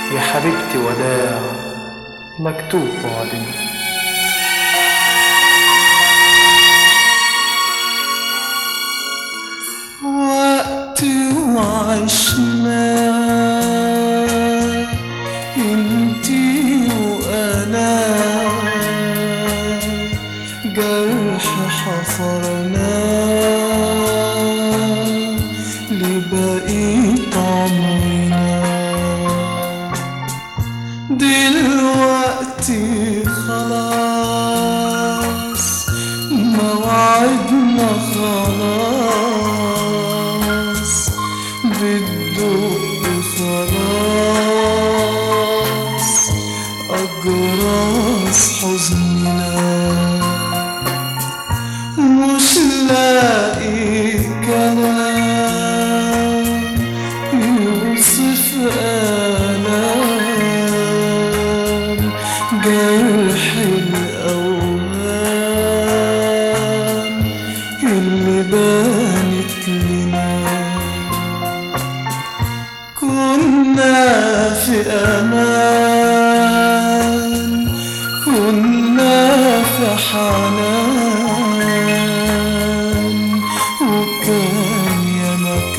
يا حبيبتي وداع، مكتوب بعدنا. وقت وعشنا انتي وانا، جرح حفرنا لبقيت عمرنا. دلوقتي خلاص موعدنا خلاص، بتدق خلاص أجراس حزننا. مش لاقي كلام يوصف آلام جرح الأوهام اللي بانت لنا. كنا في أمان، كنا في حنان، وكان يا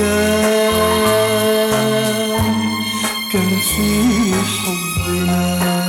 مكان كان في حبنا.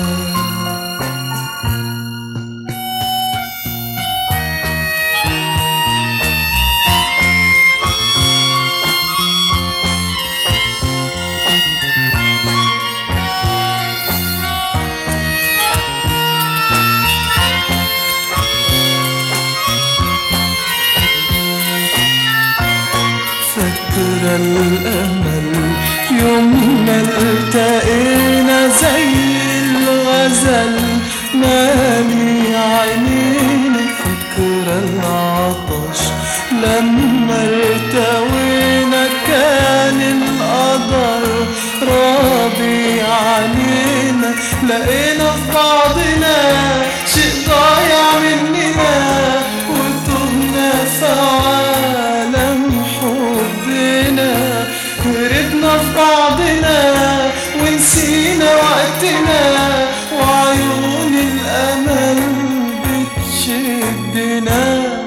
فاكرة الأمل يوم ما التقينا زي الغزل مالي عينينا. فاكرة العطش لما ارتوينا، كان القدر راضي علينا. لقينا في بعضنا شيء ضايع مننا، وتهنا في عالم حبنا. هربنا في بعضنا ونسينا وقتنا، وعيون الأمل بتشدنا.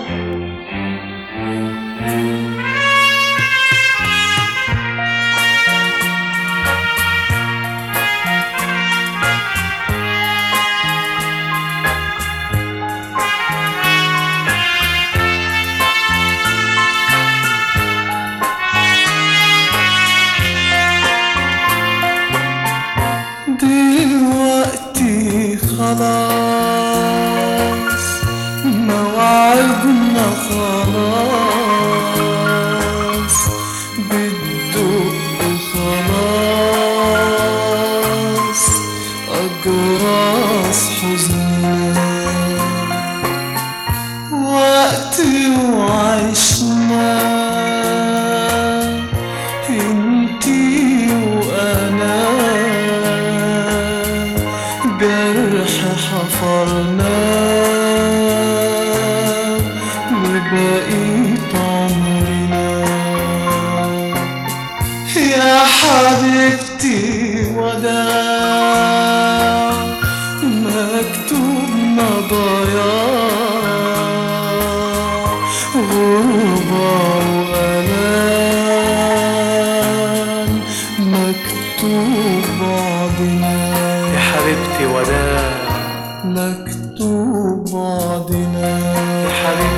دلوقتي خلاص موعدنا خلاص، بتدق خلاص أجراس حزننا. وقت وعشنا انتي وانا، جرح حفرنا لبقيت عمرنا. يا حبيبتي وداع، مكتوبنا ضياع، غربة وألام مكتوب بعضنا. يا حبيبتي وداع، مكتوب بعضنا. يا حبيبتي